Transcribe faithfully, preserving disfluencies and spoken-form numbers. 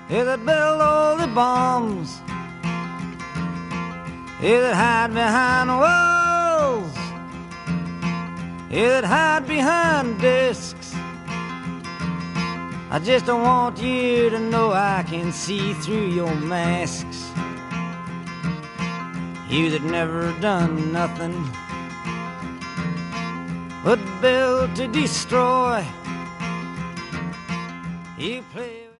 You that build all the bombs, you that hide behind walls, you that hide behind desks. I just don't want you to know I can see through your masks. You that never done nothing but build to destroy. You play